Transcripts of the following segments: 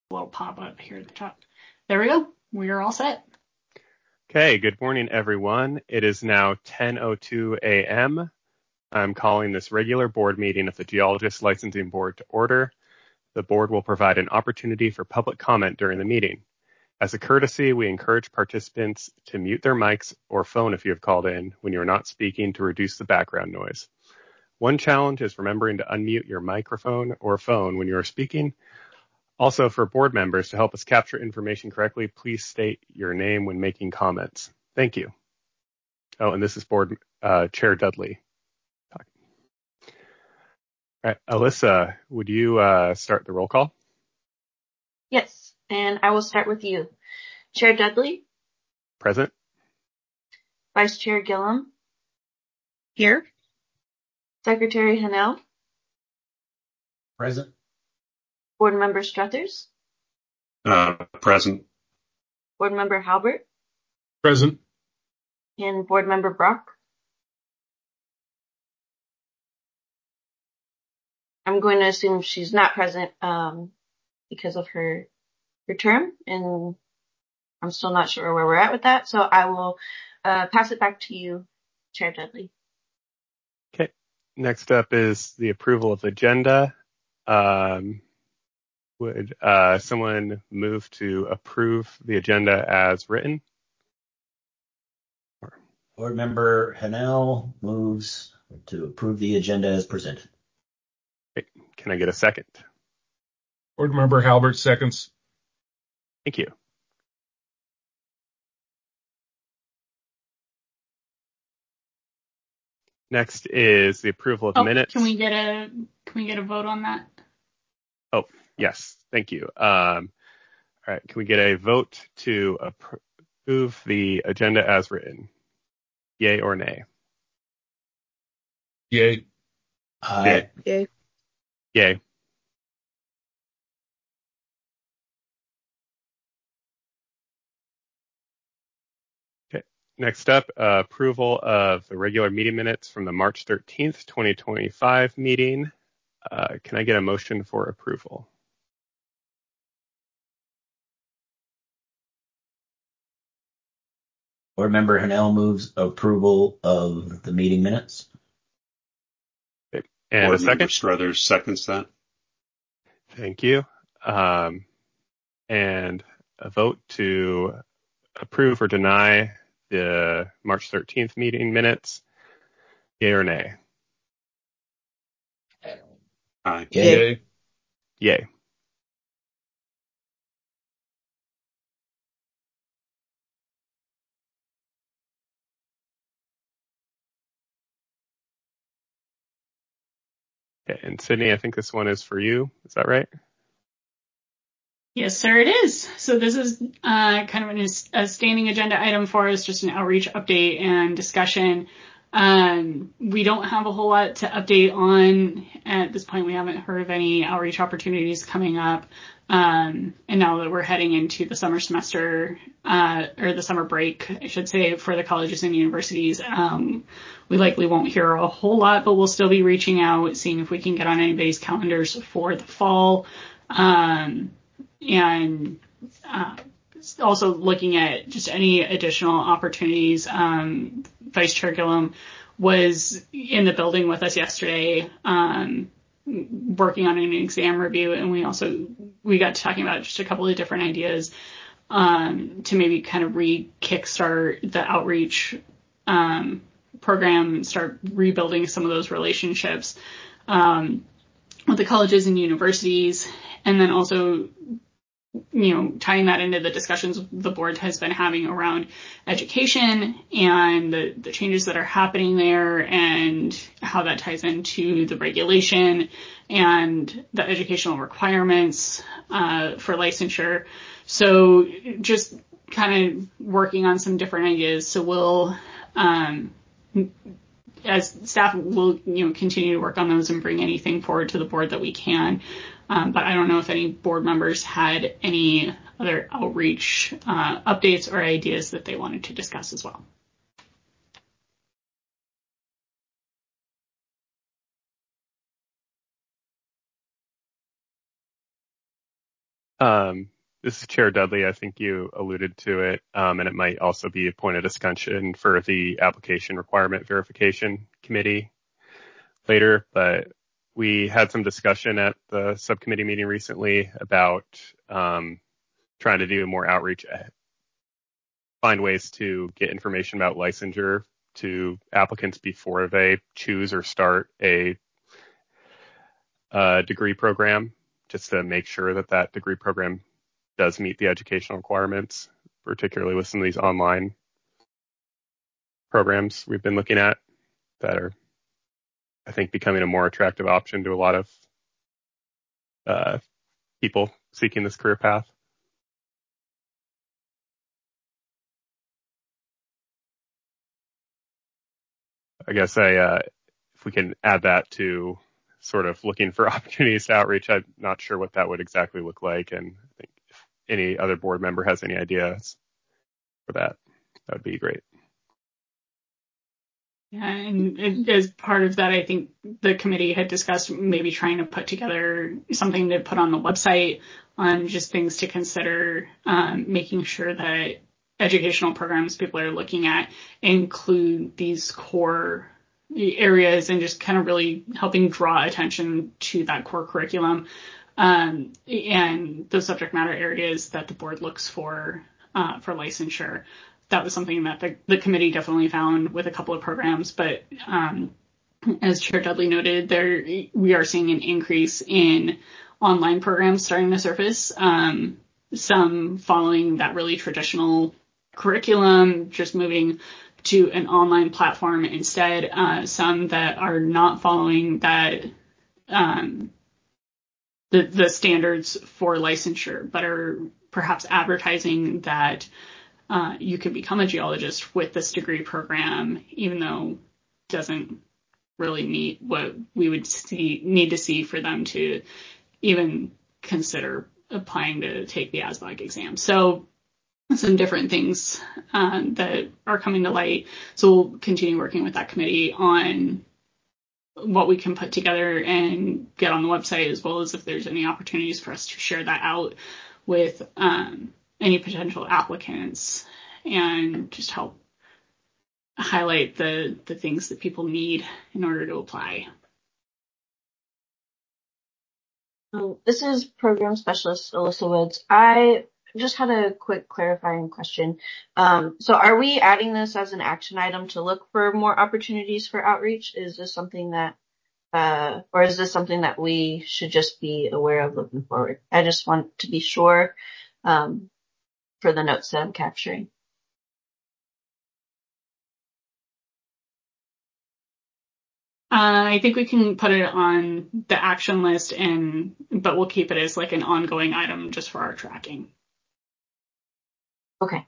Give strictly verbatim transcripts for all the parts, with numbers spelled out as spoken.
little pop-up here at the top. There we go. We are all set. Okay, good morning, everyone. It is now ten oh two a m I'm calling this regular board meeting of the Geologist Licensing Board to order. The board will provide an opportunity for public comment during the meeting. As a courtesy, we encourage participants to mute their mics or phone if you have called in when you are not speaking to reduce the background noise. One challenge is remembering to unmute your microphone or phone when you are speaking. Also, for board members, to help us capture information correctly, please state your name when making comments. Thank you. Oh, and this is Board uh, Chair Dudley. All right, Alyssa, would you uh, start the roll call? Yes, and I will start with you. Chair Dudley? Present. Vice Chair Gillum? Here. Secretary Hennell? Present. Board Member Struthers? Uh, present. Board Member Halbert? Present. And Board Member Brock? I'm going to assume she's not present um, because of her, her term, and I'm still not sure where we're at with that, so I will uh, pass it back to you, Chair Dudley. Okay. Next up is the approval of the agenda. Um, would uh, someone move to approve the agenda as written? Board Member Hennell moves to approve the agenda as presented. Okay. Can I get a second? Board Member Halbert seconds. Thank you. Next is the approval of oh, minutes. Can we get a can we get a vote on that? Oh, yes. Thank you. Um, all right. Can we get a vote to approve the agenda as written? Yay or nay? Yay. Aye. Yay. Yay. Okay. Next up, uh, approval of the regular meeting minutes from the March thirteenth, twenty twenty-five meeting. Uh, can I get a motion for approval? Board Member Hennell moves approval of the meeting minutes. Okay. And Board a second? Member Struthers seconds that. Thank you. Um, and a vote to approve or deny the March thirteenth meeting minutes. Yay or nay? Aye. Yay. Yay. Yay. Okay, and Sydney, I think this one is for you. Is that right? Yes, sir, it is. So this is uh, kind of an, a standing agenda item for us, just an outreach update and discussion. Um, we don't have a whole lot to update on at this point. We haven't heard of any outreach opportunities coming up. Um, and now that we're heading into the summer semester, uh, or the summer break, I should say, for the colleges and universities, um, we likely won't hear a whole lot, but we'll still be reaching out, seeing if we can get on anybody's calendars for the fall. Um, and, uh, also looking at just any additional opportunities. Um, Vice Chair Gillum was in the building with us yesterday, um, working on an exam review, and we also we got to talking about just a couple of different ideas um, to maybe kind of re-kickstart the outreach um, program, start rebuilding some of those relationships um, with the colleges and universities, and then also, you know, tying that into the discussions the board has been having around education and the, the changes that are happening there and how that ties into the regulation and the educational requirements uh, for licensure. So just kind of working on some different ideas. So we'll, um, as staff, will you know continue to work on those and bring anything forward to the board that we can. Um, but I don't know if any board members had any other outreach uh, updates or ideas that they wanted to discuss as well. Um, this is Chair Dudley. I think you alluded to it, um, and it might also be a point of discussion for the application requirement verification committee later, but we had some discussion at the subcommittee meeting recently about um, trying to do more outreach, find ways to get information about licensure to applicants before they choose or start a, a degree program, just to make sure that that degree program does meet the educational requirements, particularly with some of these online programs we've been looking at that are, I think, becoming a more attractive option to a lot of uh, people seeking this career path. I guess I, uh, if we can add that to sort of looking for opportunities to outreach, I'm not sure what that would exactly look like. And I think if any other board member has any ideas for that, that would be great. Yeah, and as part of that, I think the committee had discussed maybe trying to put together something to put on the website on just things to consider, um, making sure that educational programs people are looking at include these core areas and just kind of really helping draw attention to that core curriculum um, and the subject matter areas that the board looks for uh, for licensure. That was something that the, the committee definitely found with a couple of programs, but um, as Chair Dudley noted, there we are seeing an increase in online programs starting to surface, um, some following that really traditional curriculum, just moving to an online platform instead, uh, some that are not following that um, the, the standards for licensure, but are perhaps advertising that uh, you can become a geologist with this degree program, even though it doesn't really meet what we would see, need to see for them to even consider applying to take the A S B O G exam. So some different things um, that are coming to light. So we'll continue working with that committee on what we can put together and get on the website, as well as if there's any opportunities for us to share that out with um, any potential applicants and just help highlight the, the things that people need in order to apply. Um, this is Program Specialist Alyssa Woods. I just had a quick clarifying question. Um, so are we adding this as an action item to look for more opportunities for outreach? Is this something that, uh, or is this something that we should just be aware of looking forward? I just want to be sure, um, for the notes that I'm capturing. Uh, I think we can put it on the action list, and but we'll keep it as like an ongoing item just for our tracking. Okay.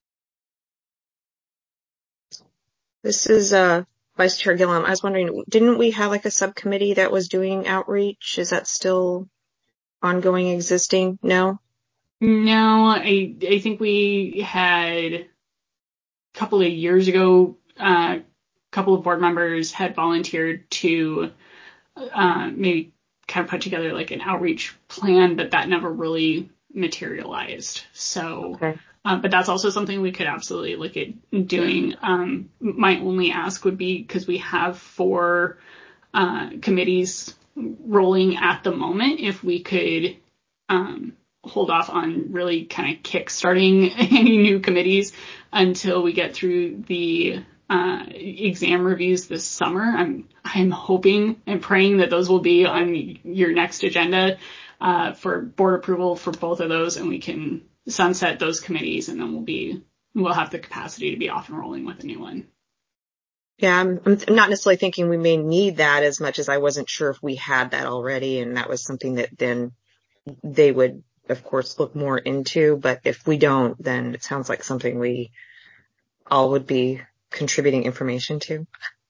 This is uh, Vice Chair Gillum. I was wondering, didn't we have like a subcommittee that was doing outreach? Is that still ongoing, existing? No? No, I I think we had a couple of years ago, uh, a couple of board members had volunteered to uh, maybe kind of put together like an outreach plan, but that never really materialized. So, Okay. uh, but that's also something we could absolutely look at doing. Um, my only ask would be, because we have four uh, committees rolling at the moment, if we could um, hold off on really kind of kick-starting any new committees until we get through the uh, exam reviews this summer. I'm I'm hoping and praying that those will be on your next agenda uh, for board approval for both of those, and we can sunset those committees, and then we'll be we'll have the capacity to be off and rolling with a new one. Yeah, I'm, I'm not necessarily thinking we may need that as much as I wasn't sure if we had that already, and that was something that then they would, of course, look more into. But if we don't, then it sounds like something we all would be contributing information to.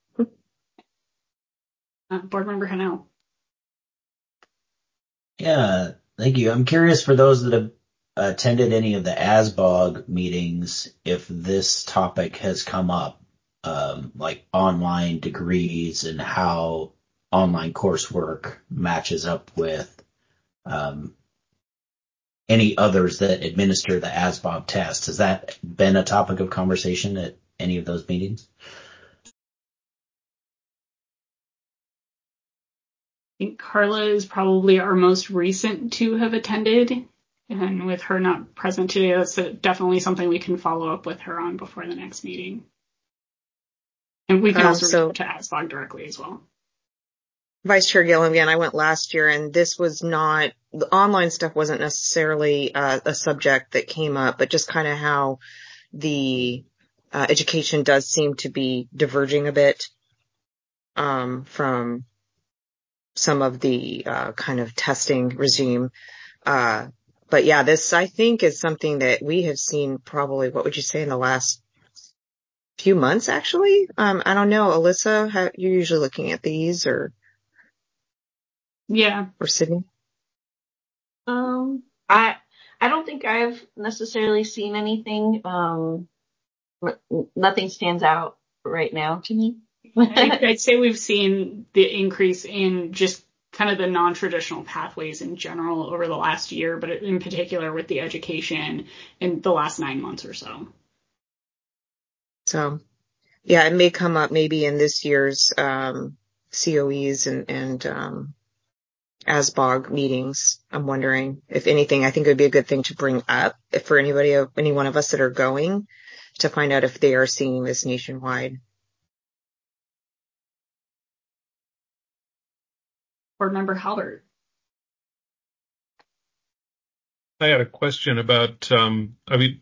Uh, Board Member Hanel. Yeah, thank you. I'm curious, for those that have attended any of the A S B O G meetings, if this topic has come up, um, like online degrees and how online coursework matches up with um, any others that administer the A S B O G test. Has that been a topic of conversation at any of those meetings? I think Carla is probably our most recent to have attended. And with her not present today, that's definitely something we can follow up with her on before the next meeting. And we can Um, also so- reach out to A S B O G directly as well. Vice Chair Gilliam, again, I went last year, and this was not, the online stuff wasn't necessarily uh, a subject that came up, but just kind of how the uh, education does seem to be diverging a bit um, from some of the uh, kind of testing regime. Uh, but yeah, this, I think, is something that we have seen probably, what would you say, in the last few months, actually? Um, I don't know. Alyssa, how, you're usually looking at these, or... Yeah. Or Sydney? Um, I I don't think I've necessarily seen anything. Um, n- nothing stands out right now to me. I- I'd say we've seen the increase in just kind of the non-traditional pathways in general over the last year, but in particular with the education in the last nine months or so. So, yeah, it may come up maybe in this year's um, C O Es and, and um, A S B O G meetings. I'm wondering if anything. I think it would be a good thing to bring up if for anybody, any one of us that are going, to find out if they are seeing this nationwide. Board Member Halbert. I had a question about, um, I mean,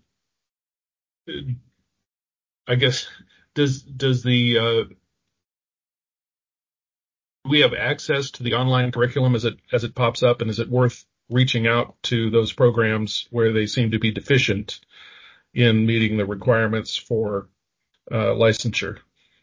I guess, does, does the, uh, we have access to the online curriculum as it, as it pops up, and is it worth reaching out to those programs where they seem to be deficient in meeting the requirements for, uh, licensure?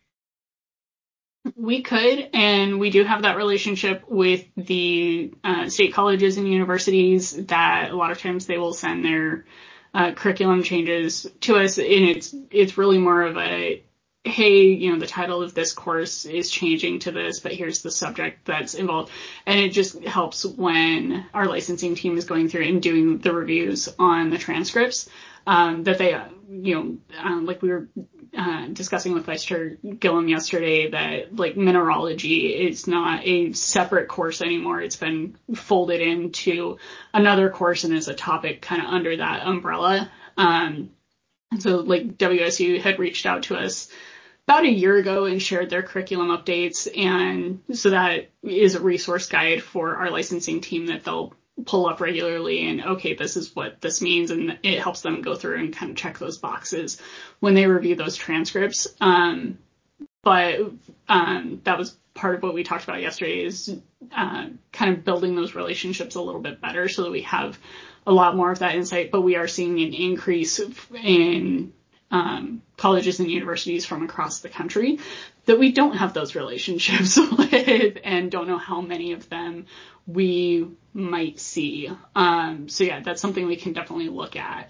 We could, and we do have that relationship with the uh, state colleges and universities that a lot of times they will send their uh, curriculum changes to us, and it's it's really more of a, hey, you know, the title of this course is changing to this, but here's the subject that's involved. And it just helps when our licensing team is going through and doing the reviews on the transcripts, um, that they, uh, you know, um, like we were uh, discussing with Vice Chair Gillum yesterday, that like mineralogy is not a separate course anymore. It's been folded into another course and is a topic kind of under that umbrella. Um, so like W S U had reached out to us about a year ago and shared their curriculum updates. And so that is a resource guide for our licensing team that they'll pull up regularly, and okay, this is what this means. And it helps them go through and kind of check those boxes when they review those transcripts. Um, but um, that was part of what we talked about yesterday, is uh, kind of building those relationships a little bit better so that we have a lot more of that insight. But we are seeing an increase in um, colleges and universities from across the country that we don't have those relationships with, and don't know how many of them we might see. Um, so yeah, that's something we can definitely look at.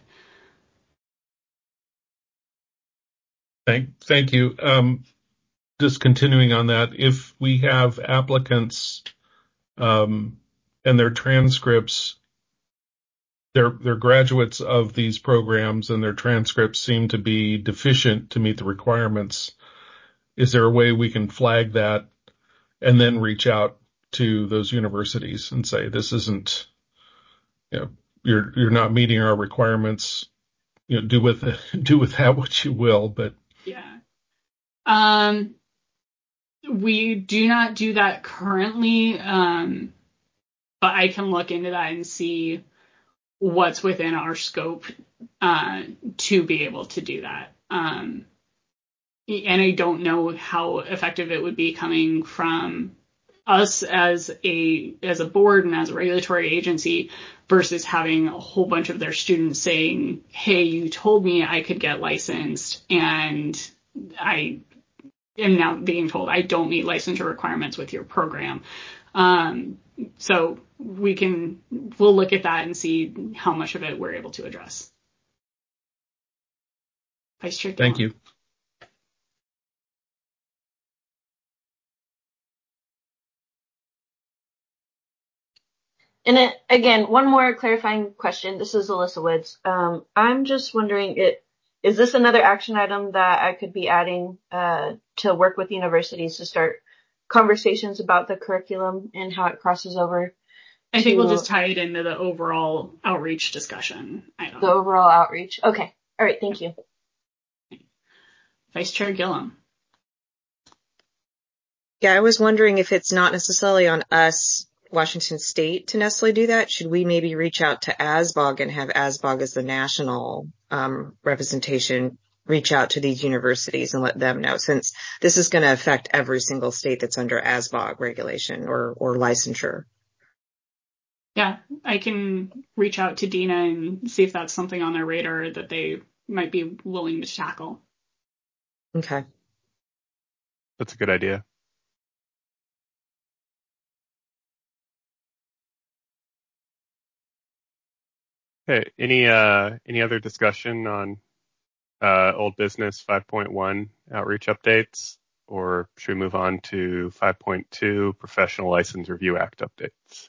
Thank, thank you. Um, just continuing on that, if we have applicants, um, and their transcripts, they're, they're graduates of these programs and their transcripts seem to be deficient to meet the requirements, is there a way we can flag that and then reach out to those universities and say, this isn't, you know, you're, you're not meeting our requirements, you know, do with, do with that what you will, but. Yeah. Um, we do not do that currently. Um, but I can look into that and see what's within our scope, uh, to be able to do that. Um, and I don't know how effective it would be coming from us as a as a board and as a regulatory agency versus having a whole bunch of their students saying, hey, you told me I could get licensed, and I am now being told I don't meet licensure requirements with your program. Um, so we can, we'll look at that and see how much of it we're able to address. Vice Chair Thank Gillum. you. And it, again, one more clarifying question. This is Alyssa Woods. Um, I'm just wondering, it is this another action item that I could be adding uh, to work with universities to start conversations about the curriculum and how it crosses over? I think we'll just tie it into the overall outreach discussion item. The overall outreach. Okay. All right. Thank you. Vice Chair Gillum. Yeah, I was wondering if it's not necessarily on us, Washington State, to necessarily do that. Should we maybe reach out to A S B O G and have A S B O G as the national um, representation reach out to these universities and let them know, since this is going to affect every single state that's under A S B O G regulation or, or licensure? Yeah, I can reach out to Dina and see if that's something on their radar that they might be willing to tackle. Okay. That's a good idea. Okay, any uh any other discussion on uh old business five point one outreach updates, or should we move on to five point two Professional License Review Act updates?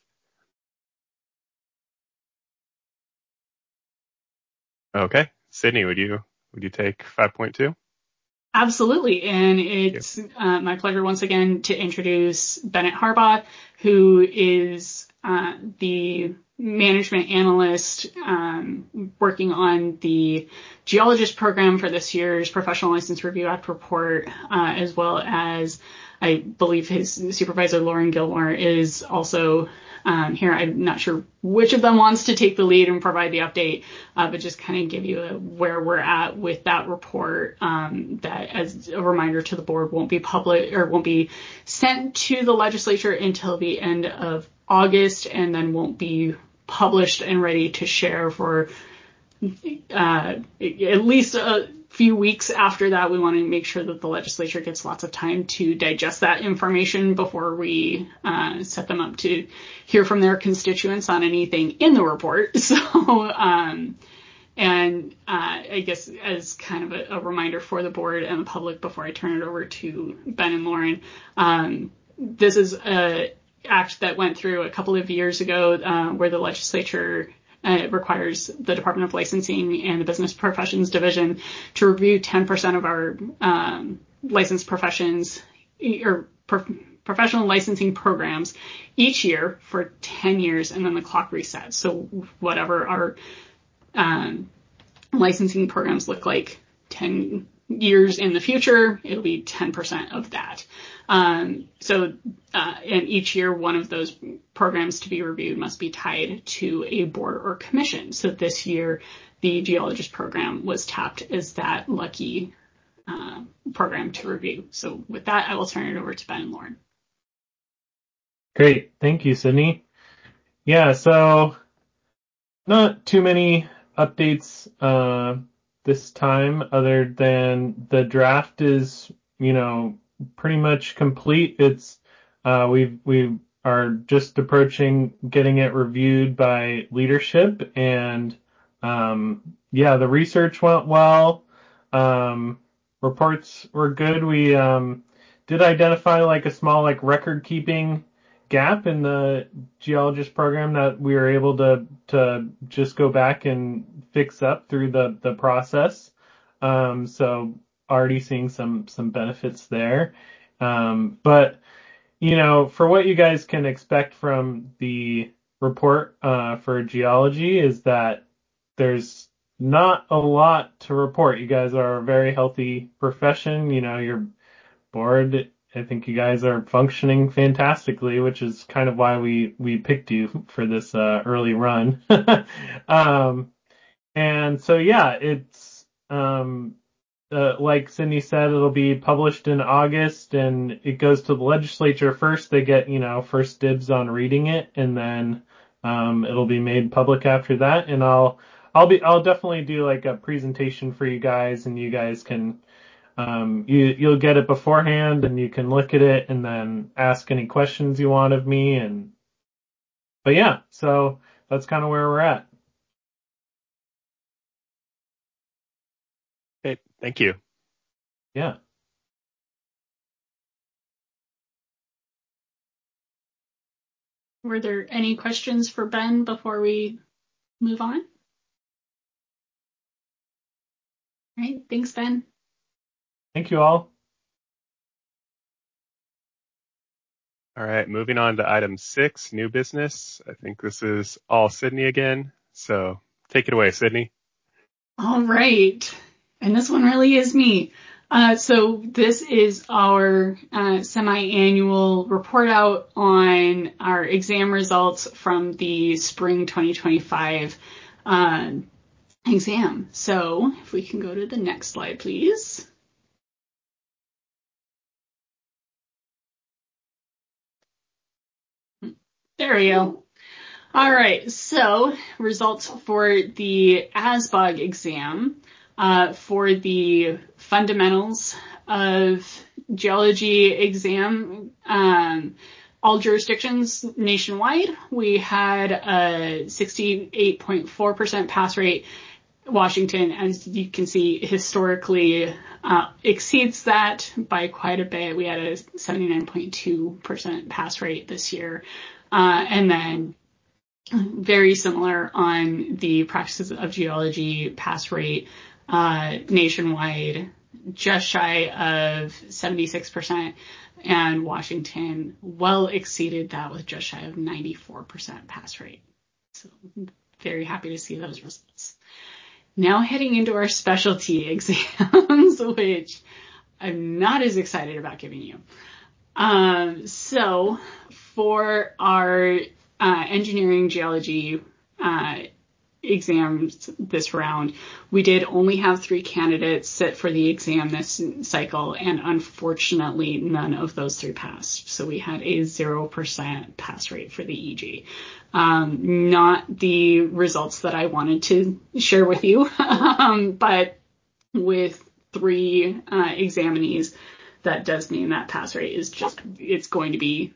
Okay, Sydney, would you would you take five point two? Absolutely. And it's uh, my pleasure once again to introduce Bennett Harbaugh, who is uh, the management analyst um, working on the geologist program for this year's Professional License Review Act report, uh, as well as I believe his supervisor, Lauren Gilmore, is also um, here. I'm not sure which of them wants to take the lead and provide the update, uh, but just kind of give you a, where we're at with that report. Um, that, as a reminder to the board, won't be public or won't be sent to the legislature until the end of August, and then won't be published and ready to share for uh, at least a few weeks after that. We want to make sure that the legislature gets lots of time to digest that information before we uh, set them up to hear from their constituents on anything in the report. So, um, and uh, I guess as kind of a, a reminder for the board and the public before I turn it over to Ben and Lauren, um, this is a act that went through a couple of years ago uh, where the legislature uh, requires the Department of Licensing and the Business Professions Division to review ten percent of our um, licensed professions or pro- professional licensing programs each year for ten years, and then the clock resets. So whatever our um, licensing programs look like ten years in the future, it'll be ten percent of that. Um, so, uh, and each year, one of those programs to be reviewed must be tied to a board or commission. So this year, the geologist program was tapped as that lucky uh, program to review. So with that, I will turn it over to Ben and Lauren. Great. Thank you, Sydney. Yeah, so not too many updates uh, this time other than the draft is, you know, pretty much complete. It's uh, we we are just approaching getting it reviewed by leadership, and um, yeah, the research went well. Um, reports were good. We um, did identify like a small like record keeping gap in the geologist program that we were able to to just go back and fix up through the the process. Um, so already seeing some some benefits there. Um, but you know, for what you guys can expect from the report uh, for geology is that there's not a lot to report. You guys are a very healthy profession. You know, your board, I think you guys are functioning fantastically, which is kind of why we, we picked you for this uh, early run. um, and so, yeah, it's um, uh, like Sydney said, it'll be published in August, and it goes to the legislature first. They get, you know, first dibs on reading it, and then um, it'll be made public after that. And I'll I'll be I'll definitely do like a presentation for you guys, and you guys can. Um, you, you'll get it beforehand, and you can look at it and then ask any questions you want of me. And, but yeah, so that's kind of where we're at. Okay, thank you. Yeah. Were there any questions for Ben before we move on? All right, thanks, Ben. Thank you all. All right, moving on to item six, new business. I think this is all Sydney again. So take it away, Sydney. All right. And this one really is me. Uh, so this is our uh, semi-annual report out on our exam results from the spring twenty twenty-five uh, exam. So if we can go to the next slide, please. There we go. All right, so results for the A S B O G exam uh, for the fundamentals of geology exam, um, all jurisdictions nationwide, we had a sixty-eight point four percent pass rate. Washington, as you can see, historically uh, exceeds that by quite a bit. We had a seventy-nine point two percent pass rate this year. Uh, and then very similar on the practices of geology pass rate uh, nationwide, just shy of seventy-six percent, and Washington well exceeded that with just shy of ninety-four percent pass rate. So very happy to see those results. Now heading into our specialty exams, which I'm not as excited about giving you. Um, so for our uh, engineering geology uh, exams this round, we did only have three candidates sit for the exam this cycle, and unfortunately none of those three passed. So we had a zero percent pass rate for the E G. Um, not the results that I wanted to share with you, um, but with three uh, examinees, that does mean that pass rate is just, it's going to be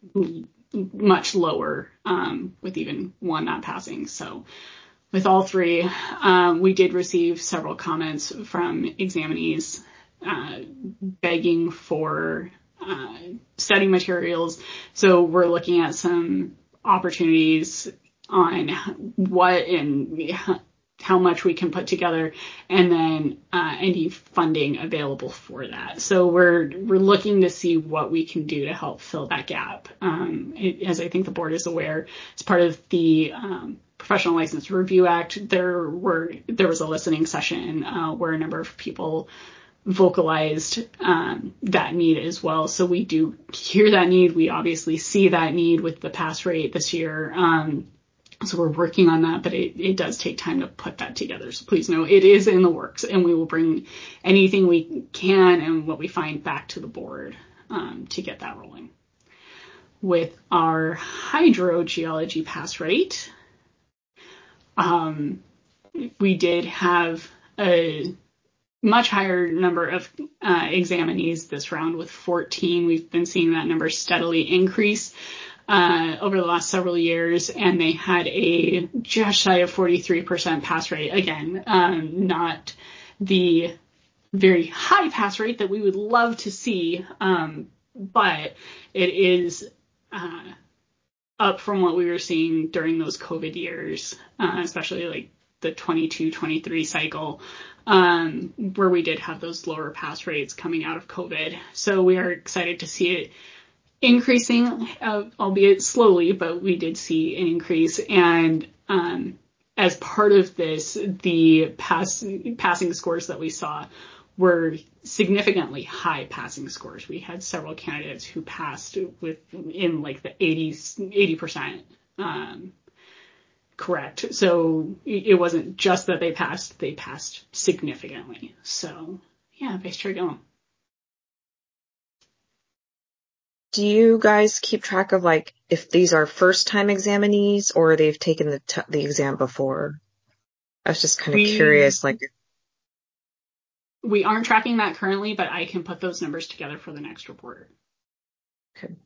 much lower um, with even one not passing. So with all three, um, we did receive several comments from examinees uh, begging for uh, study materials. So we're looking at some opportunities on what and how much we can put together, and then uh, any funding available for that. So we're we're looking to see what we can do to help fill that gap. Um, it, as I think the board is aware, as part of the um, Professional License Review Act, there were there was a listening session uh, where a number of people vocalized um, that need as well. So we do hear that need. We obviously see that need with the pass rate this year. Um, so we're working on that, but it, it does take time to put that together. So please know it is in the works, and we will bring anything we can and what we find back to the board um, to get that rolling. With our hydrogeology pass rate, um, we did have a much higher number of uh, examinees this round with fourteen. We've been seeing that number steadily increase uh, over the last several years, and they had a just shy of forty-three percent pass rate. Again, um, not the very high pass rate that we would love to see, um, but it is uh, up from what we were seeing during those COVID years, uh, especially like the twenty-two twenty-three cycle, um, where we did have those lower pass rates coming out of COVID. So we are excited to see it increasing, uh, albeit slowly, but we did see an increase. And um, as part of this, the pass, passing scores that we saw were significantly high passing scores. We had several candidates who passed with in like the eighties, eighty percent um, correct. So it wasn't just that they passed, they passed significantly. So yeah, base try going. Do you guys keep track of like if these are first time examinees or they've taken the t- the exam before? I was just kind of We, curious, like. We aren't tracking that currently, but I can put those numbers together for the next report. Okay.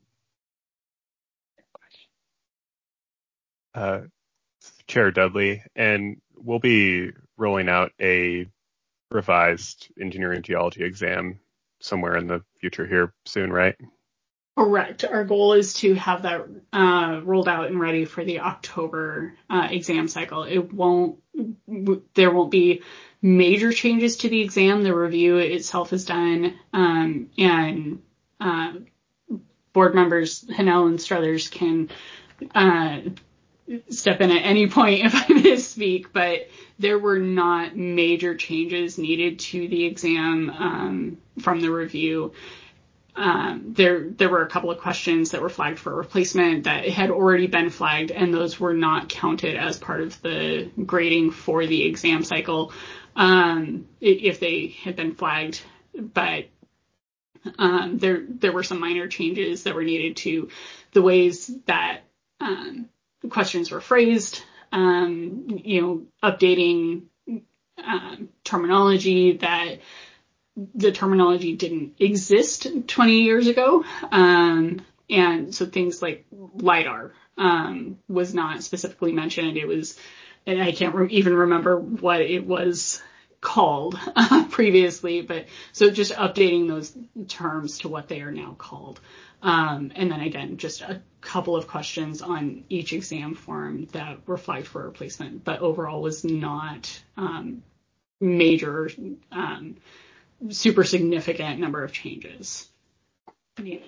Uh, Chair Dudley, and we'll be rolling out a revised engineering geology exam somewhere in the future here soon, right? Correct. Our goal is to have that uh, rolled out and ready for the October uh, exam cycle. It won't, there won't be major changes to the exam. The review itself is done, um, and uh, board members, Hanel and Struthers, can uh, step in at any point if I misspeak, but there were not major changes needed to the exam um, from the review. Um, there, there were a couple of questions that were flagged for replacement that had already been flagged, and those were not counted as part of the grading for the exam cycle, um, if they had been flagged. But um, there, there were some minor changes that were needed to the ways that um, questions were phrased, um, you know, updating um, terminology that the terminology didn't exist twenty years ago. Um, and so things like LiDAR, um, was not specifically mentioned. It was, and I can't re- even remember what it was called uh, previously, but so just updating those terms to what they are now called. Um, and then again, just a couple of questions on each exam form that were flagged for replacement, but overall was not, um, major, um, super significant number of changes. Yeah.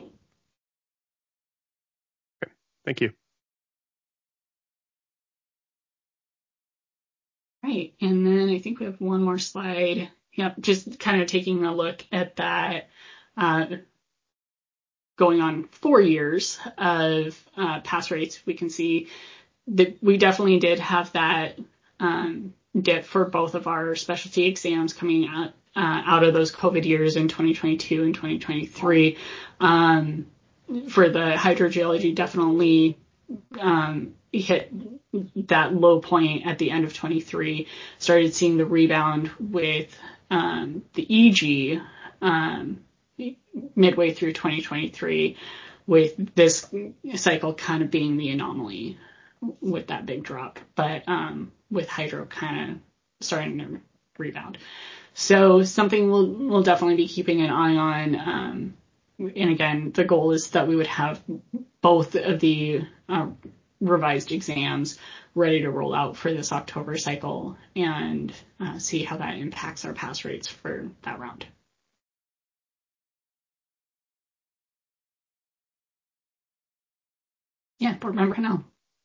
Thank you. Right. And then I think we have one more slide. Yep. Just kind of taking a look at that, uh, going on four years of uh, pass rates. We can see that we definitely did have that um, dip for both of our specialty exams coming out Uh, out of those COVID years in twenty twenty-two and twenty twenty-three. Um, for the hydrogeology, definitely um, hit that low point at the end of twenty-three, started seeing the rebound with um, the E G um, midway through twenty twenty-three, with this cycle kind of being the anomaly with that big drop, but um, with hydro kind of starting to rebound. So something we'll, we'll definitely be keeping an eye on. Um, and again, the goal is that we would have both of the uh, revised exams ready to roll out for this October cycle and uh, see how that impacts our pass rates for that round. Yeah, Board Member Hanel.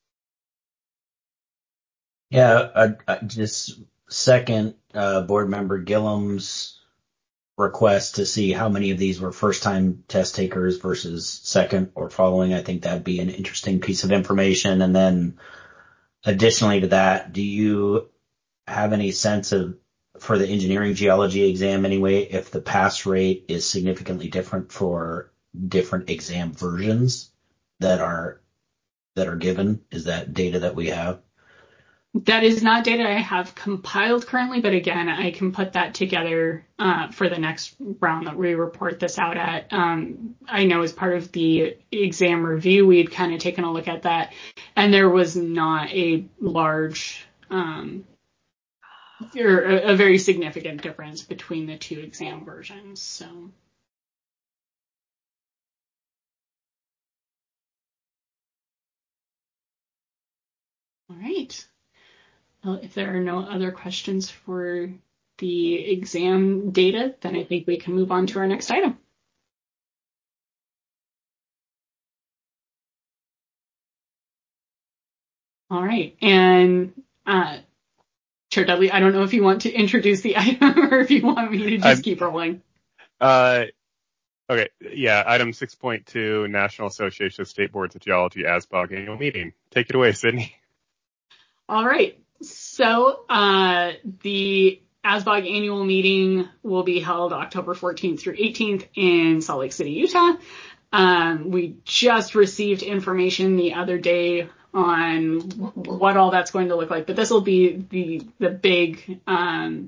Yeah, I, I just second uh, Board Member Gillum's request to see how many of these were first-time test takers versus second or following. I think that'd be an interesting piece of information. And then additionally to that, do you have any sense of, for the engineering geology exam anyway, if the pass rate is significantly different for different exam versions that are that are given? Is that data that we have? That is not data I have compiled currently, but again, I can put that together uh, for the next round that we report this out at. Um, I know as part of the exam review, we'd kind of taken a look at that, and there was not a large um, or a, a very significant difference between the two exam versions. So. All right. Well, if there are no other questions for the exam data, then I think we can move on to our next item. All right. And uh, Chair Dudley, I don't know if you want to introduce the item or if you want me to just I'm, keep rolling. Uh, okay. Yeah. Item six point two, National Association of State Boards of Geology A S B O G annual meeting. Take it away, Sydney. All right. So uh, the A S B O G annual meeting will be held October fourteenth through eighteenth in Salt Lake City, Utah. Um, we just received information the other day on what all that's going to look like, but this will be the the big um,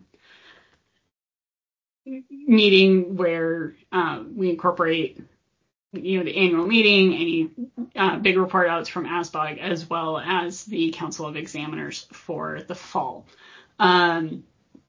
meeting where uh, we incorporate, you know, the annual meeting, any uh, big report outs from A S B O G, as well as the Council of Examiners for the fall. Um,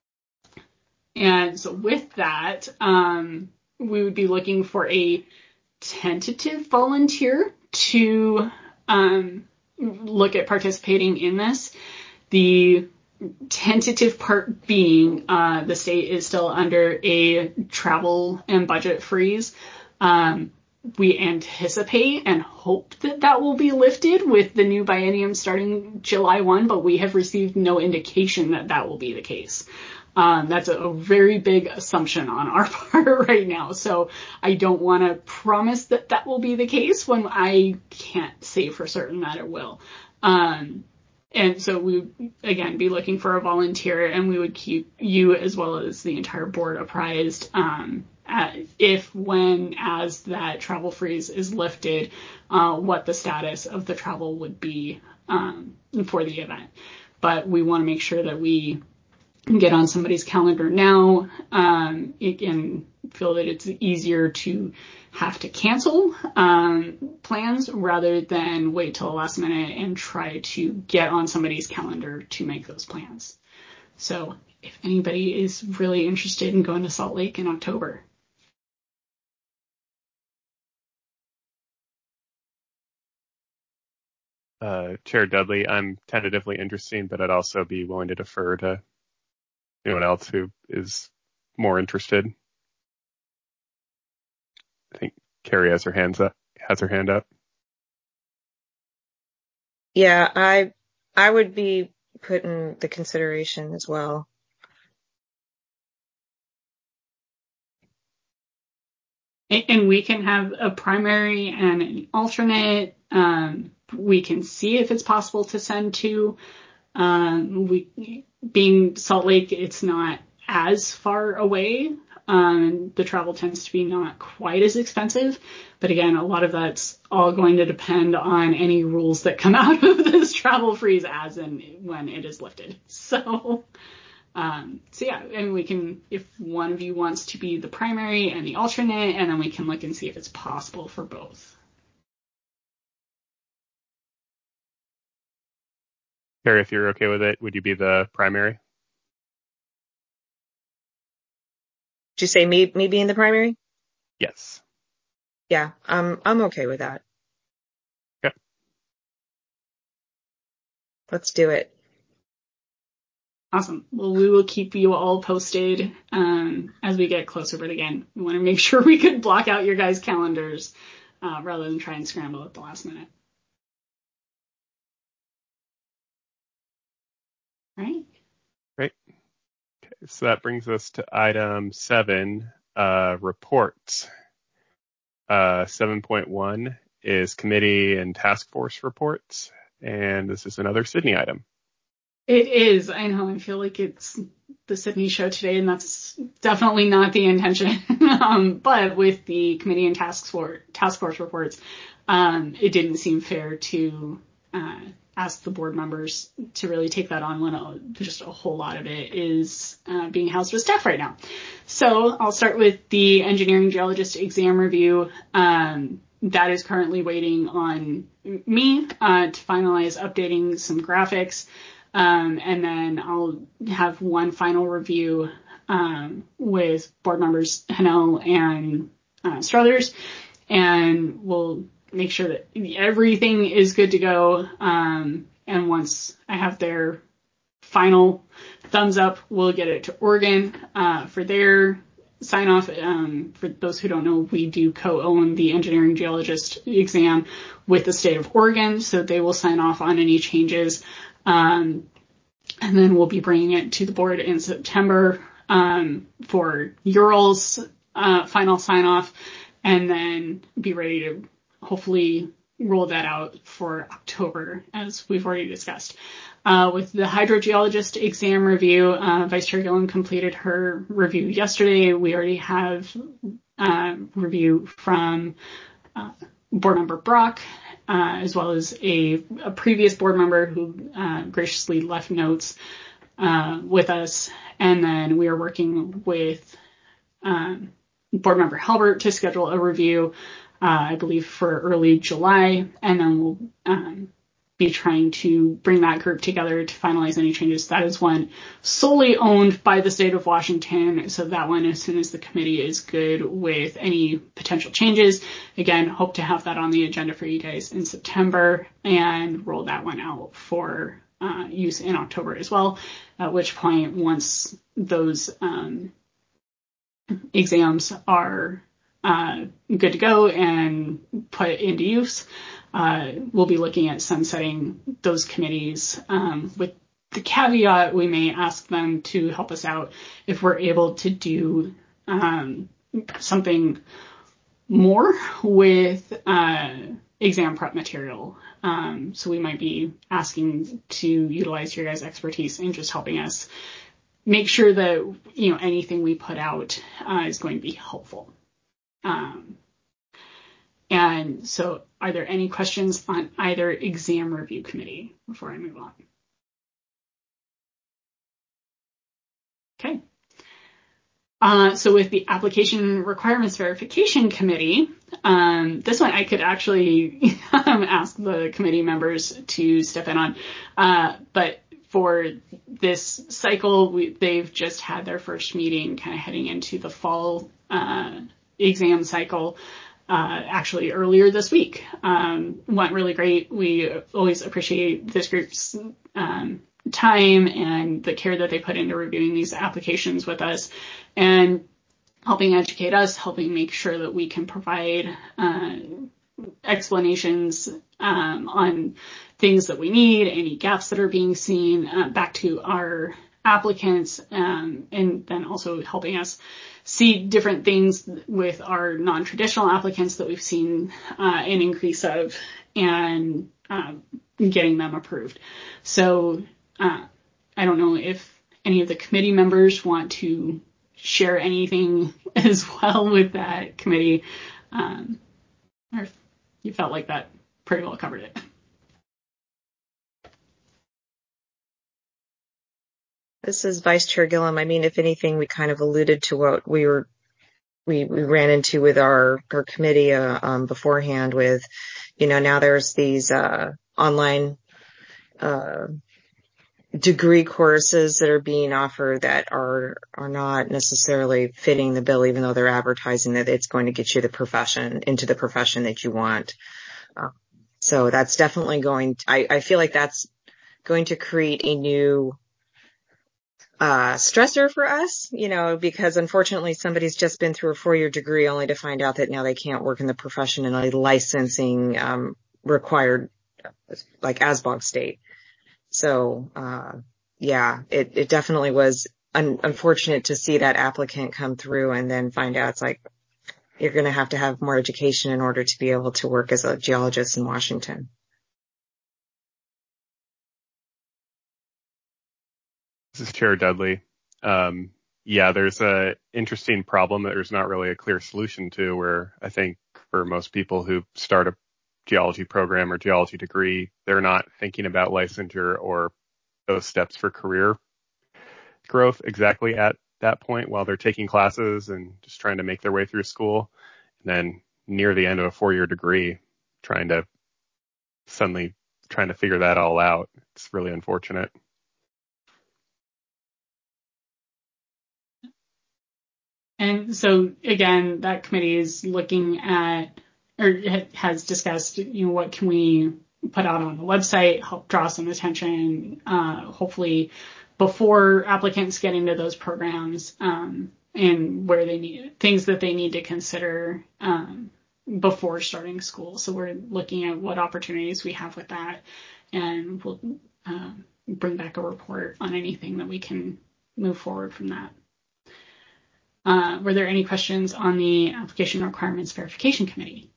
and so with that, um, we would be looking for a tentative volunteer to um, look at participating in this. The tentative part being uh, the state is still under a travel and budget freeze. Um, we anticipate and hope that that will be lifted with the new biennium starting July first, but we have received no indication that that will be the case. Um, that's a, a very big assumption on our part right now. So I don't want to promise that that will be the case when I can't say for certain that it will. Um, and so we would, again, be looking for a volunteer, and we would keep you as well as the entire board apprised um, at, if, when, as that travel freeze is lifted, uh, what the status of the travel would be um, for the event. But we want to make sure that we get on somebody's calendar now um, and feel that it's easier to have to cancel um, plans rather than wait till the last minute and try to get on somebody's calendar to make those plans. So if anybody is really interested in going to Salt Lake in October. Uh, Chair Dudley, I'm tentatively interested, but I'd also be willing to defer to anyone else who is more interested. I think Carrie has her hands up, has her hand up. Yeah, I I would be putting the consideration as well. And we can have a primary and an alternate. Um, we can see if it's possible to send two. Um, we, being Salt Lake, it's not as far away. Um, the travel tends to be not quite as expensive. But again, a lot of that's all going to depend on any rules that come out of this travel freeze as and when it is lifted. So, um, so yeah, and we can, if one of you wants to be the primary and the alternate, and then we can look and see if it's possible for both. Carrie, if you're okay with it, would you be the primary? Did you say me me being the primary? Yes. Yeah, I'm I'm okay with that. Okay. Let's do it. Awesome. Well, we will keep you all posted um, as we get closer. But again, we want to make sure we could block out your guys' calendars uh, rather than try and scramble at the last minute. All right. Great. Okay, so that brings us to item seven, uh, reports. Uh, seven point one is committee and task force reports, and this is another Sydney item. It is. I know. I feel like it's the Sydney show today, and that's definitely not the intention. um, but with the committee and task force, task force reports, um, it didn't seem fair to uh, ask the board members to really take that on when a, just a whole lot of it is uh, being housed with staff right now. So I'll start with the engineering geologist exam review. Um, that is currently waiting on me uh, to finalize updating some graphics. Um, and then I'll have one final review um, with board members Hanel and uh, Struthers, and we'll make sure that everything is good to go. Um, and once I have their final thumbs up, we'll get it to Oregon uh, for their sign off. Um, for those who don't know, we do co-own the engineering geologist exam with the state of Oregon, so they will sign off on any changes. Um, and then we'll be bringing it to the board in September um, for Ural's uh, final sign-off, and then be ready to hopefully roll that out for October, as we've already discussed. Uh, with the hydrogeologist exam review, uh, Vice Chair Gillen completed her review yesterday. We already have uh, review from uh, board member Brock, Uh, as well as a, a previous board member who uh, graciously left notes uh, with us. And then we are working with um, board member Halbert to schedule a review, uh, I believe, for early July. And then we'll um, be trying to bring that group together to finalize any changes. That is one solely owned by the state of Washington. So that one, as soon as the committee is good with any potential changes, again, hope to have that on the agenda for you guys in September and roll that one out for uh, use in October as well. At which point, once those um, exams are uh, good to go and put into use, uh, we'll be looking at sunsetting those committees um, with the caveat we may ask them to help us out if we're able to do um, something more with uh, exam prep material. Um, so we might be asking to utilize your guys' expertise in just helping us make sure that, you know, anything we put out uh, is going to be helpful. Um, and so are there any questions on either exam review committee before I move on? Okay. Uh, so with the application requirements verification committee, um, this one I could actually um, ask the committee members to step in on. Uh, but for this cycle, we, they've just had their first meeting kind of heading into the fall uh, exam cycle. Uh, actually earlier this week. Um, went really great. We always appreciate this group's um, time and the care that they put into reviewing these applications with us and helping educate us, helping make sure that we can provide uh, explanations um, on things that we need, any gaps that are being seen uh, back to our applicants, um, and then also helping us see different things with our non-traditional applicants that we've seen uh, an increase of and uh, getting them approved. So uh, I don't know if any of the committee members want to share anything as well with that committee, um, or if you felt like that pretty well covered it. This is Vice Chair Gillum. I mean, if anything, we kind of alluded to what we were, we, we ran into with our, our committee, uh, um, beforehand with, you know, now there's these, uh, online, uh, degree courses that are being offered that are, are not necessarily fitting the bill, even though they're advertising that it's going to get you the profession, into the profession that you want. Uh, so that's definitely going, to, I, I feel like that's going to create a new, uh, stressor for us, you know, because unfortunately somebody's just been through a four-year degree only to find out that now they can't work in the profession in a licensing, um, required, like A S B O G state. So, uh, yeah, it, it definitely was un- unfortunate to see that applicant come through and then find out it's like, you're going to have to have more education in order to be able to work as a geologist in Washington. This is Chair Dudley. Um, yeah, there's a interesting problem that there's not really a clear solution to, where I think for most people who start a geology program or geology degree, they're not thinking about licensure or those steps for career growth exactly at that point while they're taking classes and just trying to make their way through school. And then near the end of a four-year degree, trying to suddenly trying to figure that all out. It's really unfortunate. And so again, that committee is looking at, or has discussed, you know, what can we put out on the website, help draw some attention, uh, hopefully before applicants get into those programs, um, and where they need, things that they need to consider, um, before starting school. So we're looking at what opportunities we have with that, and we'll, uh, bring back a report on anything that we can move forward from that. Uh, were there any questions on the application requirements verification committee?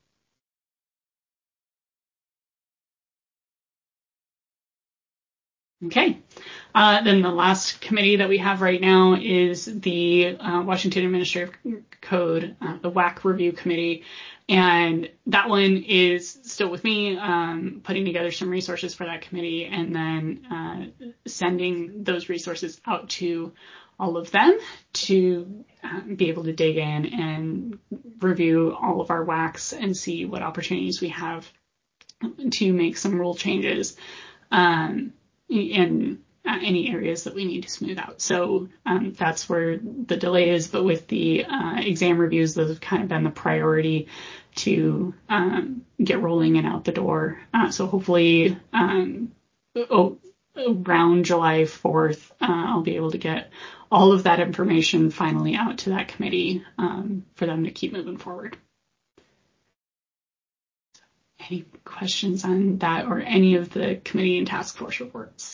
Okay. Uh, then the last committee that we have right now is the uh, Washington Administrative Code, uh, the W A C Review Committee. And that one is still with me, um, putting together some resources for that committee and then uh, sending those resources out to all of them to uh, be able to dig in and review all of our W A Cs and see what opportunities we have to make some rule changes um, in uh, any areas that we need to smooth out. So um, that's where the delay is. But with the uh, exam reviews, those have kind of been the priority to um, get rolling and out the door. Uh, so hopefully um, oh, around July fourth, uh, I'll be able to get all of that information finally out to that committee um, for them to keep moving forward. Any questions on that or any of the committee and task force reports?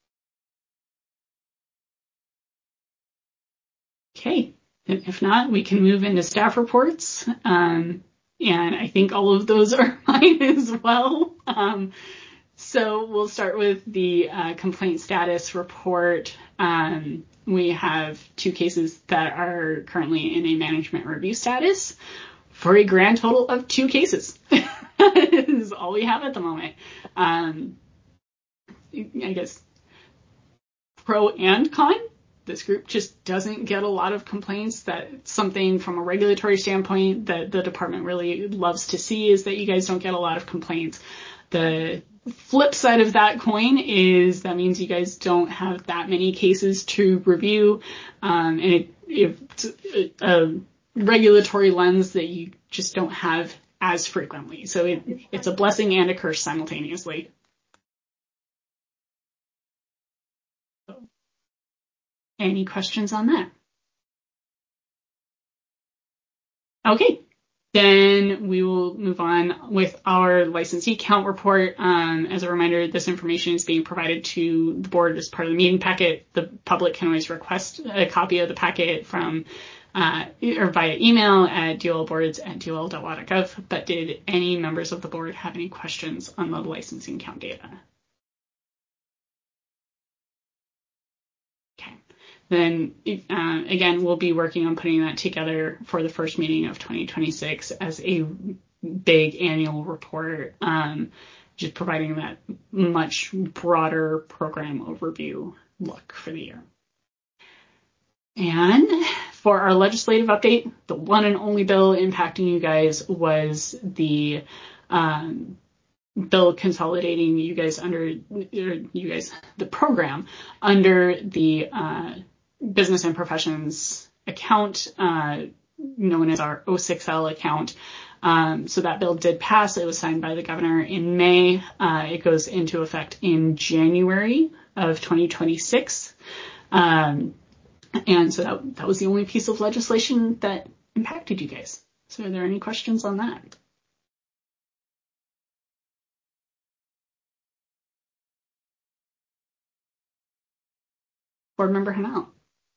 Okay, if not, we can move into staff reports. Um, and I think all of those are mine as well. Um, so we'll start with the uh, complaint status report. Um, we have two cases that are currently in a management review status for a grand total of two cases. Is all we have at the moment. Um, I guess pro and con. This group just doesn't get a lot of complaints. That's something from a regulatory standpoint that the department really loves to see, is that you guys don't get a lot of complaints. The flip side of that coin is that means you guys don't have that many cases to review. Um, and it, it's a regulatory lens that you just don't have as frequently. So it, it's a blessing and a curse simultaneously. Any questions on that? Okay, then we will move on with our licensee count report. Um, as a reminder, this information is being provided to the board as part of the meeting packet. The public can always request a copy of the packet from Uh, or via email at dolboards at dol dot w a dot gov. But did any members of the board have any questions on the licensing count data? Okay. Then, uh, again, we'll be working on putting that together for the first meeting of twenty twenty-six as a big annual report, um, just providing that much broader program overview look for the year. And for our legislative update, the one and only bill impacting you guys was the um, bill consolidating you guys under, you guys, the program under the uh, business and professions account, uh, known as our O six L account. Um, so that bill did pass. It was signed by the governor in May. Uh, it goes into effect in January of twenty twenty-six. Um, And so that, that was the only piece of legislation that impacted you guys. So are there any questions on that? Board Member Hanau.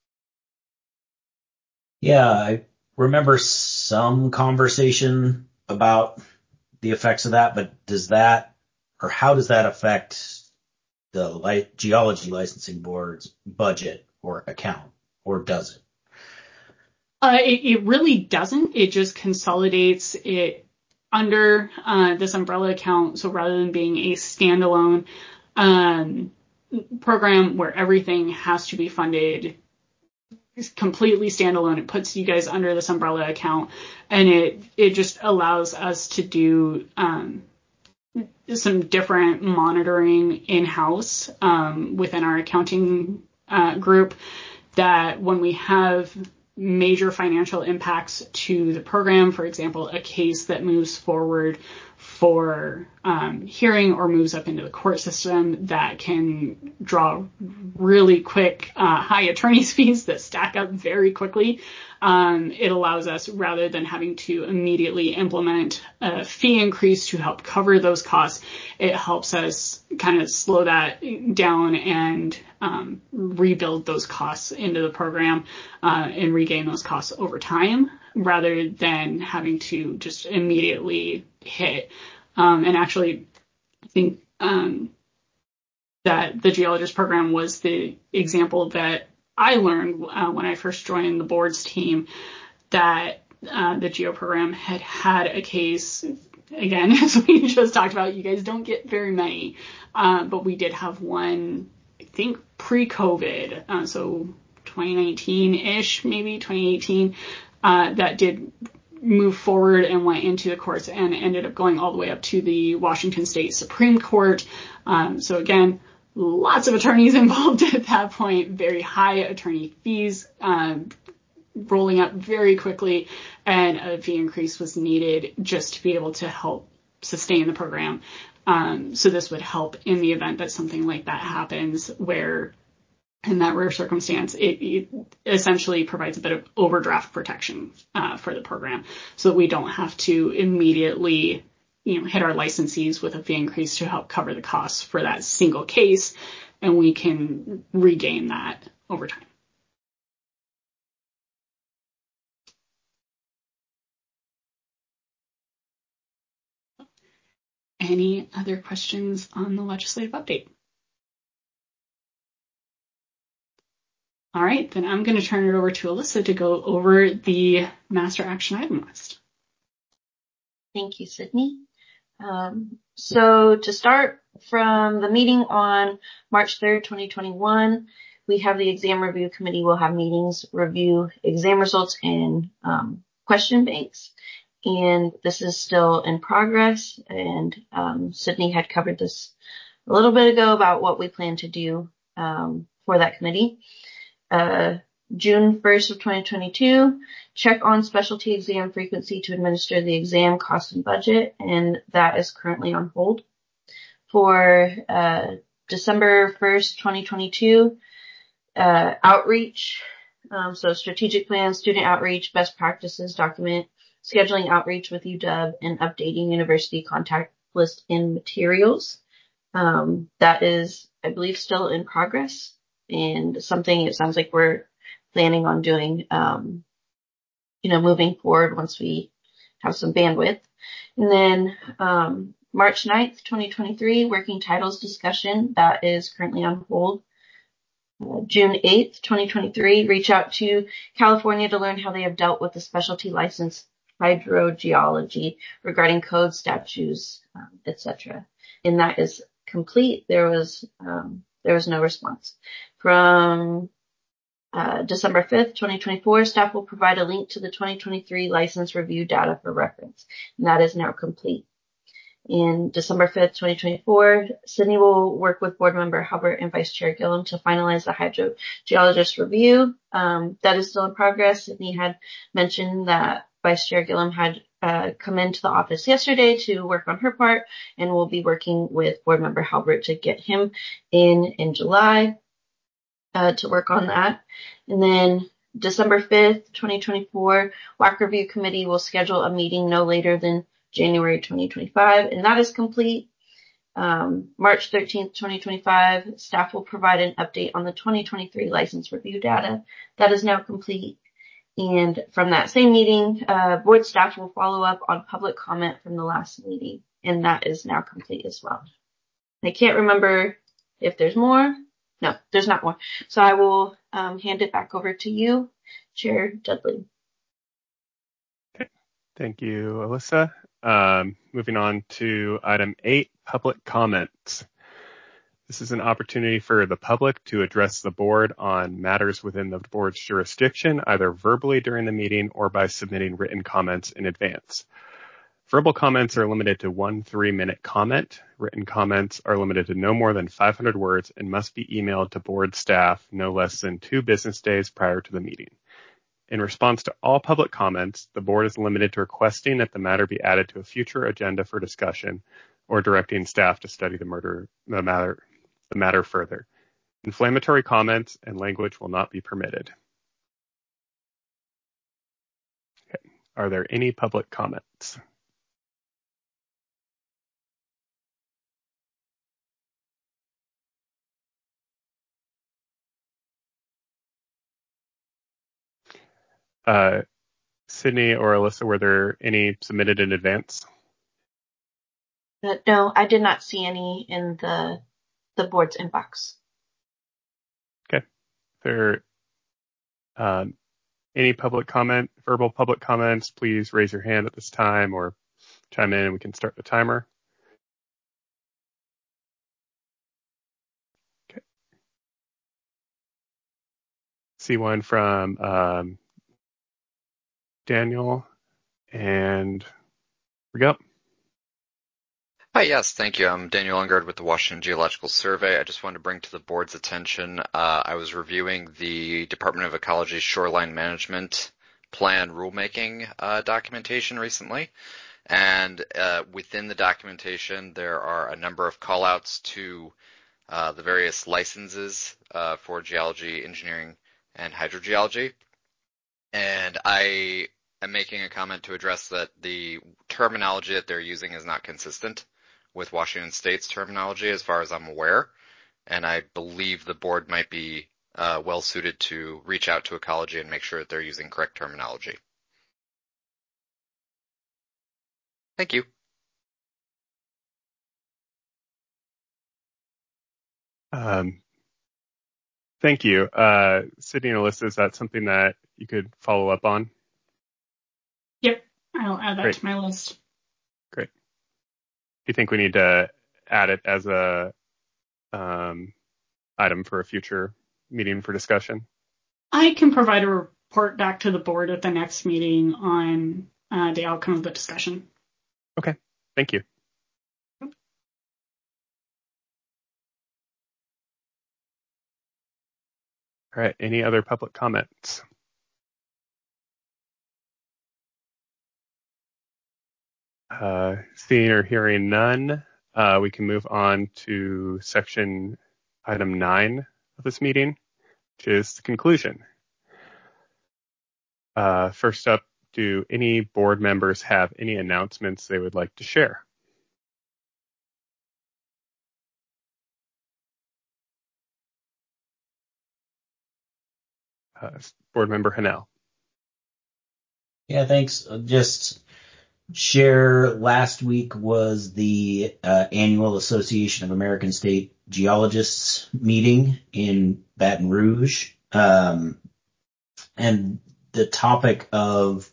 Yeah, I remember some conversation about the effects of that, but does that, or how does that affect the li- Geology Licensing Board's budget or account? Or does it? Uh, it, it really doesn't. It just consolidates it under uh, this umbrella account. So rather than being a standalone um, program where everything has to be funded completely standalone, it puts you guys under this umbrella account, and it it just allows us to do um, some different monitoring in-house um, within our accounting uh, group, that when we have major financial impacts to the program, for example, a case that moves forward for um, hearing or moves up into the court system that can draw really quick, uh, high attorney's fees that stack up very quickly, um, it allows us, rather than having to immediately implement a fee increase to help cover those costs, it helps us kind of slow that down and um, rebuild those costs into the program uh, and regain those costs over time, rather than having to just immediately hit. Um, and actually, I think um, that the geologist program was the example that I learned uh, when I first joined the board's team, that uh, the geo program had had a case, again, as we just talked about, you guys don't get very many, uh, but we did have one, I think, pre-COVID, uh, so twenty nineteen-ish, maybe twenty eighteen, uh, that did moved forward and went into the courts and ended up going all the way up to the Washington State Supreme Court. Um, so again, lots of attorneys involved at that point, very high attorney fees, um, rolling up very quickly, and a fee increase was needed just to be able to help sustain the program. Um, so this would help in the event that something like that happens, where in that rare circumstance, it, it essentially provides a bit of overdraft protection uh, for the program, so that we don't have to immediately, you know, hit our licensees with a fee increase to help cover the costs for that single case, and we can regain that over time. Any other questions on the legislative update? All right, then I'm going to turn it over to Alyssa to go over the master action item list. Thank you, Sydney. Um, so to start from the meeting on March third, twenty twenty-one, we have the exam review committee will have meetings, review exam results and um, question banks. And this is still in progress. And um, Sydney had covered this a little bit ago about what we plan to do um, for that committee. Uh, June first of twenty twenty-two, check on specialty exam frequency to administer the exam cost and budget, and that is currently on hold. For uh, December first, twenty twenty-two, uh, outreach, um, so strategic plan, student outreach, best practices document, scheduling outreach with U W and updating university contact list and materials. Um, that is, I believe, still in progress, and something it sounds like we're planning on doing, um, you know, moving forward once we have some bandwidth. And then, um, March ninth, twenty twenty-three, working titles discussion, that is currently on hold. Uh, June eighth, twenty twenty-three, reach out to California to learn how they have dealt with the specialty license hydrogeology regarding code statutes, um, et cetera. And that is complete. There was, um, there was no response. From Uh, December fifth, twenty twenty-four, staff will provide a link to the twenty twenty-three license review data for reference, and that is now complete. In December fifth, twenty twenty-four, Sydney will work with board member Halbert and Vice Chair Gillum to finalize the hydrogeologist review. Um, that is still in progress. Sydney had mentioned that Vice Chair Gillum had uh, come into the office yesterday to work on her part, and we'll be working with board member Halbert to get him in in July. Uh, to work on that. And then December fifth, twenty twenty-four, W A C Review Committee will schedule a meeting no later than January twenty twenty-five, and that is complete. Um, March thirteenth, twenty twenty-five, staff will provide an update on the twenty twenty-three license review data. That is now complete. And from that same meeting, uh, board staff will follow up on public comment from the last meeting, and that is now complete as well. I can't remember if there's more. No, there's not one. So I will um, hand it back over to you, Chair Dudley. Okay. Thank you, Alyssa. Um, moving on to item eight, public comments. This is an opportunity for the public to address the board on matters within the board's jurisdiction, either verbally during the meeting or by submitting written comments in advance. Verbal comments are limited to one three-minute comment. Written comments are limited to no more than five hundred words and must be emailed to board staff no less than two business days prior to the meeting. In response to all public comments, the board is limited to requesting that the matter be added to a future agenda for discussion or directing staff to study the, murder, the, matter, the matter further. Inflammatory comments and language will not be permitted. Okay. Are there any public comments? Uh, Sydney or Alyssa, were there any submitted in advance? Uh, no, I did not see any in the the board's inbox. Okay. There um, any public comment, verbal public comments, please raise your hand at this time or chime in and we can start the timer. Okay. See one from um, Daniel And we go. Hi, yes, thank you. I'm Daniel Ungard with the Washington Geological Survey. I just wanted to bring to the board's attention, uh, I was reviewing the Department of Ecology's Shoreline Management Plan rulemaking uh, documentation recently. And uh, within the documentation, there are a number of call-outs to uh, the various licenses uh, for geology, engineering, and hydrogeology. And I am making a comment to address that the terminology that they're using is not consistent with Washington State's terminology as far as I'm aware. And I believe the board might be uh, well suited to reach out to Ecology and make sure that they're using correct terminology. Thank you. Um, thank you. Uh, Sydney and Alyssa, is that something that you could follow up on? Yep, I'll add that Great. to my list. Great. Do you think we need to add it as a um, item for a future meeting for discussion? I can provide a report back to the board at the next meeting on uh, the outcome of the discussion. Okay, thank you. All right, any other public comments? Uh, seeing or hearing none, uh, we can move on to section item nine of this meeting, which is the conclusion. Uh, first up, do any board members have any announcements they would like to share? Uh, Board Member Hanel. Yeah, thanks. Just share, last week was the uh, annual Association of American State Geologists meeting in Baton Rouge. Um, and the topic of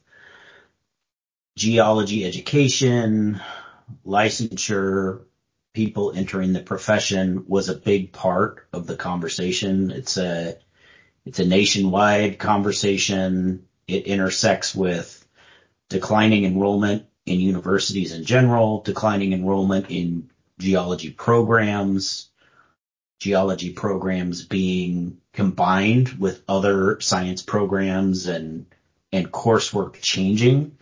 geology education, licensure, people entering the profession was a big part of the conversation. It's a It's a nationwide conversation. It intersects with declining enrollment in universities in general, declining enrollment in geology programs, geology programs being combined with other science programs and, and coursework changing.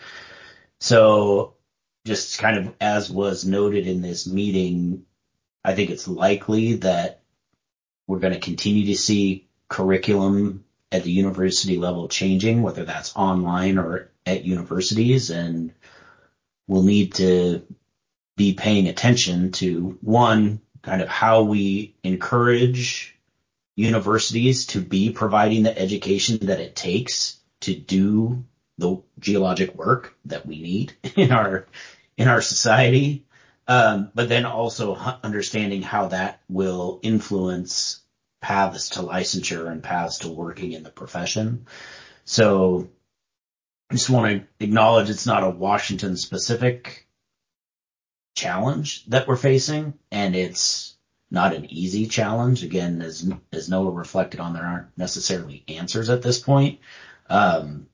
So just kind of as was noted in this meeting, I think it's likely that we're going to continue to see curriculum at the university level changing, whether that's online or at universities, and we'll need to be paying attention to, one, kind of how we encourage universities to be providing the education that it takes to do the geologic work that we need in our in our society, um, but then also understanding how that will influence paths to licensure and paths to working in the profession. So I just want to acknowledge it's not a Washington specific challenge that we're facing, and it's not an easy challenge. Again, as, as Noah reflected on, there aren't necessarily answers at this point. Um,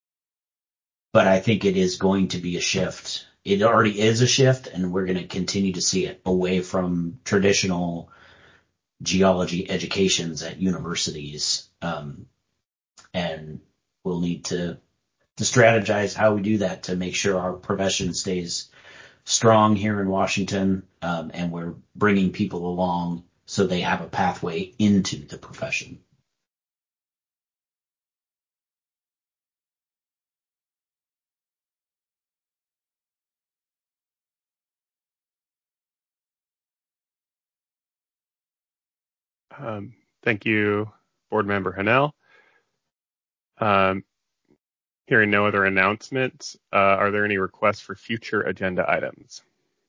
but I think it is going to be a shift. It already is a shift, and we're going to continue to see it away from traditional geology educations at universities. Um, and we'll need to, to strategize how we do that to make sure our profession stays strong here in Washington, um, and we're bringing people along so they have a pathway into the profession. Um, thank you, Board Member Hanel. Um, hearing no other announcements, uh, are there any requests for future agenda items?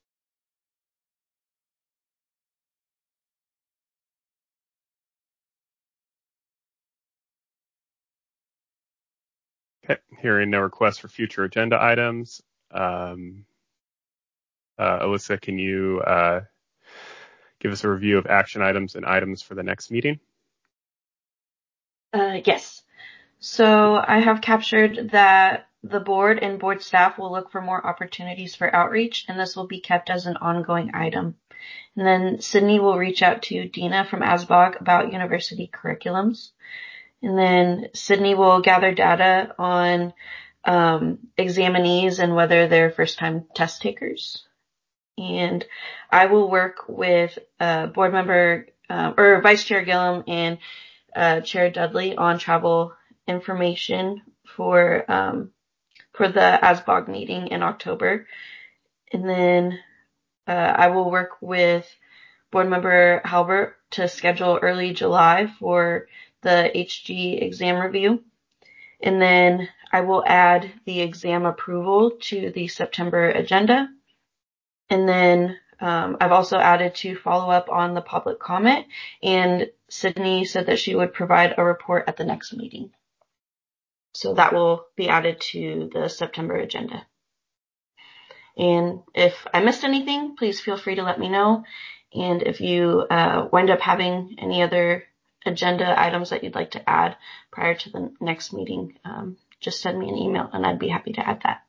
Okay, hearing no requests for future agenda items. Um, uh, Alyssa, can you uh, give us a review of action items and items for the next meeting? Uh, yes. So I have captured that the board and board staff will look for more opportunities for outreach, and this will be kept as an ongoing item. And then Sydney will reach out to Dina from A S B O G about university curriculums. And then Sydney will gather data on um, examinees and whether they're first-time test takers. And I will work with uh, board member uh, or Vice Chair Gillum and uh, Chair Dudley on travel information for um, for the A S B O G meeting in October. And then uh, I will work with board member Halbert to schedule early July for the H G exam review. And then I will add the exam approval to the September agenda. And then um, I've also added to follow up on the public comment, and Sydney said that she would provide a report at the next meeting. So that will be added to the September agenda. And if I missed anything, please feel free to let me know. And if you uh, wind up having any other agenda items that you'd like to add prior to the next meeting, um, just send me an email and I'd be happy to add that.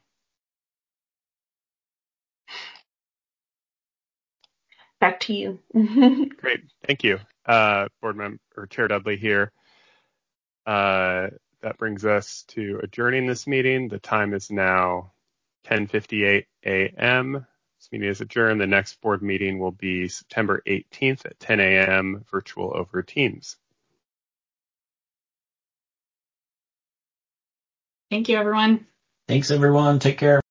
Back to you. Great. Thank you. Uh, Board Member or Chair Dudley here. Uh, that brings us to adjourning this meeting. The time is now ten fifty-eight a.m. This meeting is adjourned. The next board meeting will be September eighteenth at ten a.m. virtual over Teams. Thank you, everyone. Thanks, everyone. Take care.